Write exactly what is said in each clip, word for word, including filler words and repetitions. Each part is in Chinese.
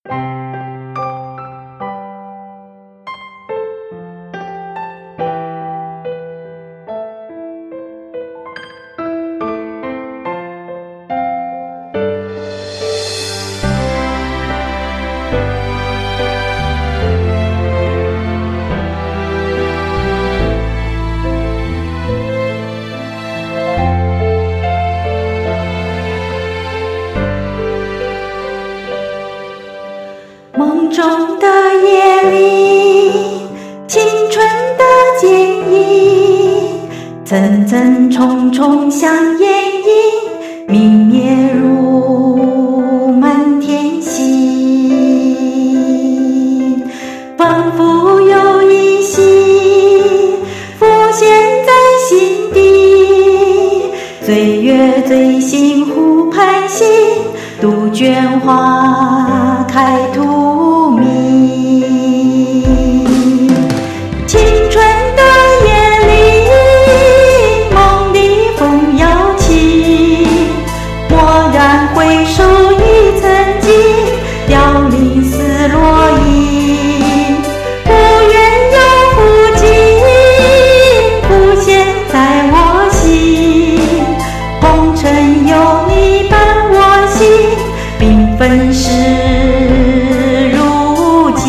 梦中的夜里，青春的剪影，层层重重像烟影，明灭如满天星。仿佛有一息浮现在心底，岁月醉醒湖畔心，杜鹃花开荼蘼。青春的夜里，梦里风摇起，蓦然回首已曾经，凋零似落英，不愿又不及，浮现在我心。红尘有你伴我心，缤纷是如今。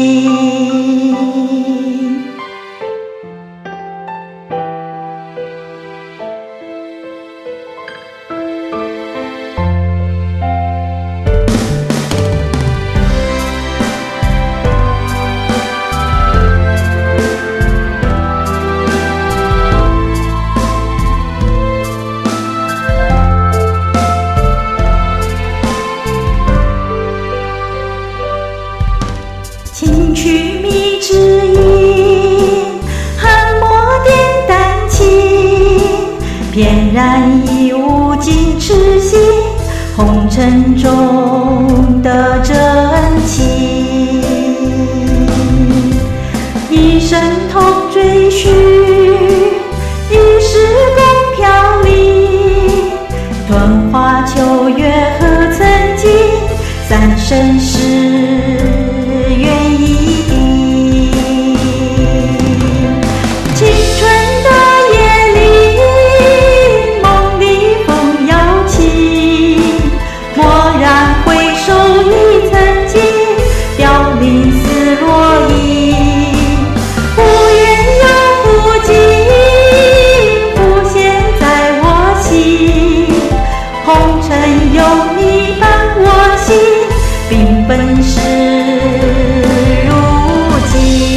情曲迷之音，含墨点丹青，翩然一舞尽痴心，红尘中的真情。一生同追寻，一世共飘零，春花秋月何曾经，三生石缘一定。青春的夜里，梦里风摇起，蓦然回首已曾经，凋零似落英，不愿又不及，浮现在我心。红尘有你伴我心，缤纷是如今。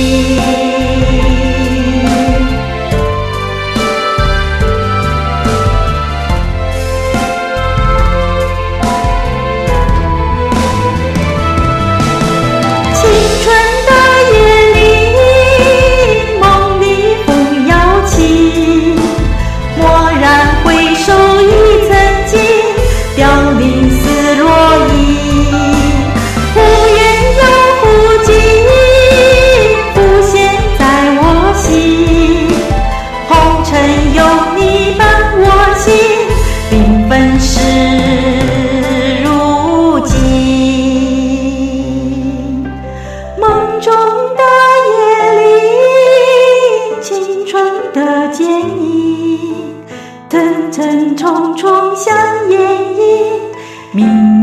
青春的夜里，梦里风摇起，蓦然回首已曾经，凋零似落英，不愿又不及，浮现在我心。红尘有你伴我心，缤纷是如今。梦中的夜里，青春的剪影，层层重重像烟影，明